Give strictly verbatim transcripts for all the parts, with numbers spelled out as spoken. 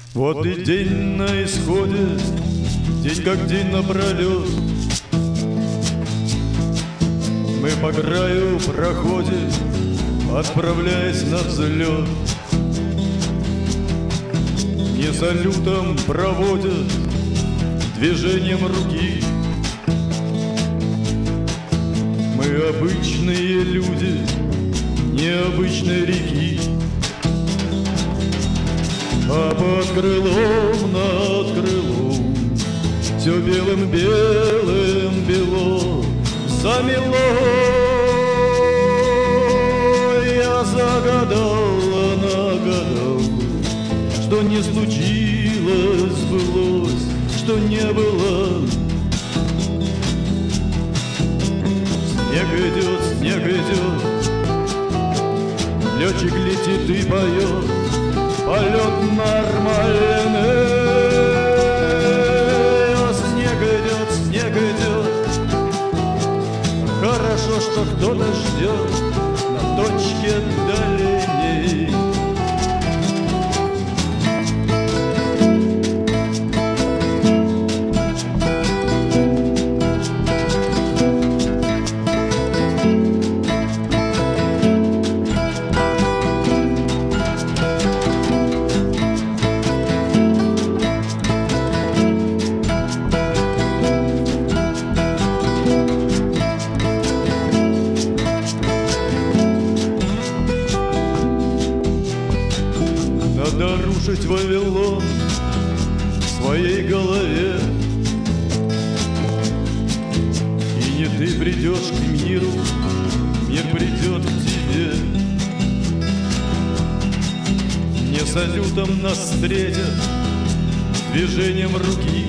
Вот и день на исходе, день как день напролет. Мы по краю проходим, отправляясь на взлет. Не салютом проводят, движением руки. Мы обычные люди необычной реки. А под крылом, над крылом все белым-белым бело замело. Я загадал, нагадал, что не случилось, сбылось, что не было. Снег идет, снег идет, летчик летит и поет, полет нормальный. Снег идет, снег идет, хорошо, что кто-то ждет на точке дальней. Надо рушить Вавилон в своей голове. И не ты придешь к миру, мир придет к тебе. Не салютом нас встретят, движением руки.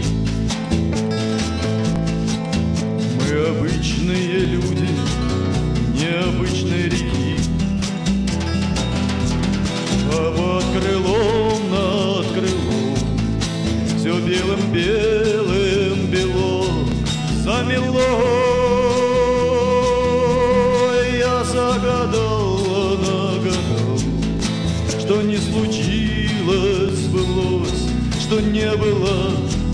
Мы обычные люди необычной реки. А под крылом, над крылом все белым-белым бело замело. Я загадал, нагадал, что не случилось, сбылось, что не было.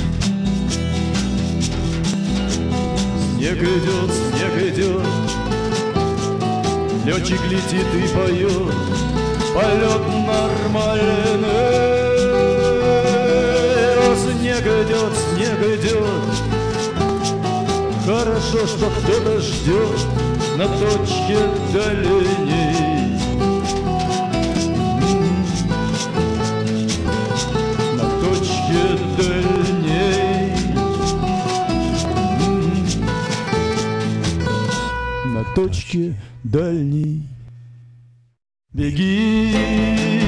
Снег идет, снег идет, летчик летит и поет, полет нормальный. Снег идет, снег идет, хорошо, что кто-то ждет на точке дальней. На точке дальней. На точке дальней. Беги,